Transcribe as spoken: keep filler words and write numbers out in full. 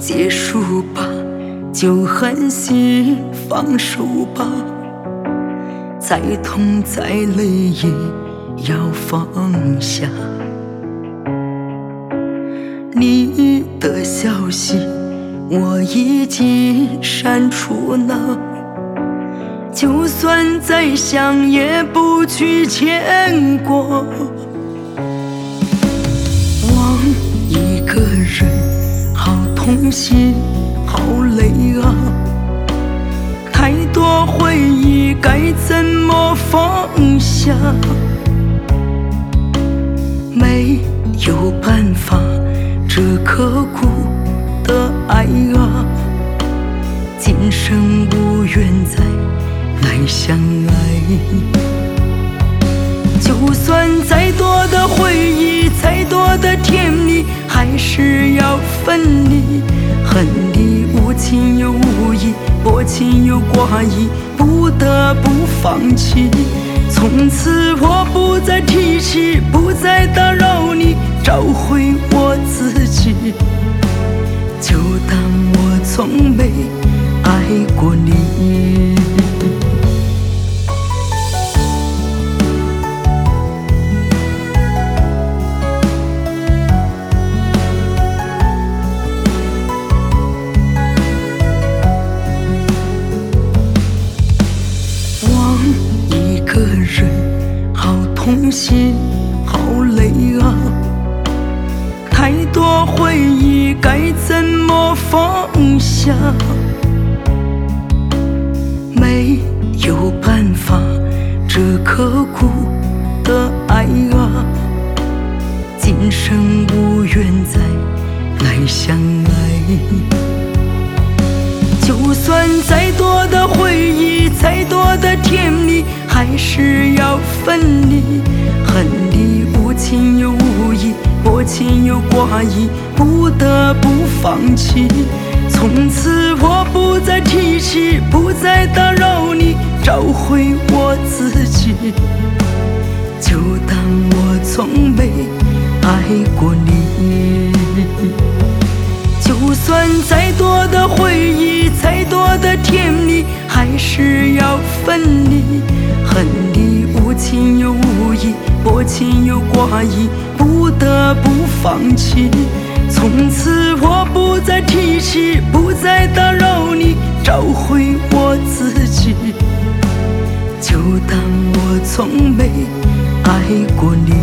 结束吧，就狠心放手吧，再痛再累也要放下。你的消息我已经删除了，就算再想也不去牵过。忘一个人好痛心好累啊，太多回忆该怎么放下？没有办法，这刻骨的爱啊，今生无缘再来相爱。就算再多的回忆，再多的甜蜜，还是要分离。恨你无情又无义，薄情又寡义，不得不放弃。从此我不再提起，不再打扰你，找回我自己，就当我从没爱过你。忘一个人好痛心好累啊，太多回忆该怎么放下？没有办法，这刻骨的爱啊，今生无缘再来相爱。就算再多的回忆，再多的甜蜜，还是要分离。恨你无情又无义，薄情又寡义，不得不放弃。从此我不再提起，不再打扰你，找回我自己，就当我从没爱过你。就算再多的回忆，再多的甜蜜，还是要分离。恨你无情又无义，薄情又寡义，不得不放弃。从此我不再提起，不再打扰你，找回我自己，就当我从没爱过你。